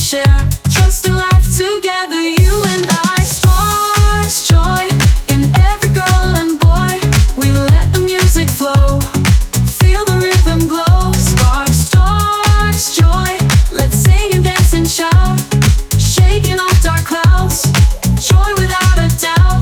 share, trust and life together, you and I. Sparks joy in every girl and boy. We let the music flow, feel the rhythm glow. Sparks joy. Let's sing and dance and shout, shaking off dark clouds. Joy without a doubt.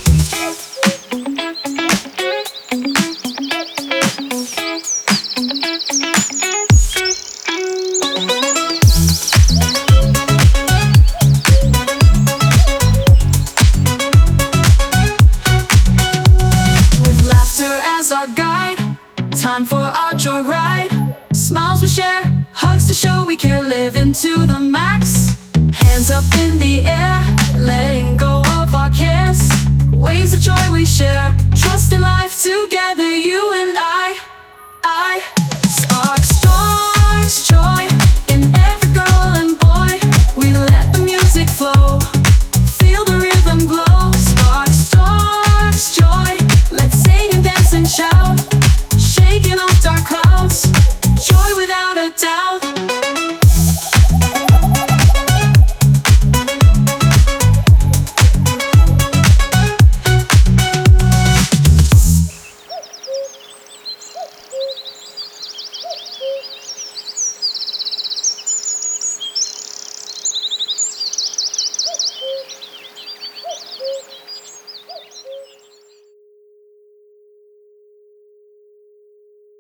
Our guide, time for our joyride. Smiles we share, hugs to show we care, living to the max. Hands up in the air, letting go of our cares. Waves of joy we share, trust in life together, you and I. Sparks joy in every girl and boy. We let the music flow, feel the rhythm glow. Sparks joy. Let's sing and dance and shout, shaking off dark clouds. Joy without a doubt.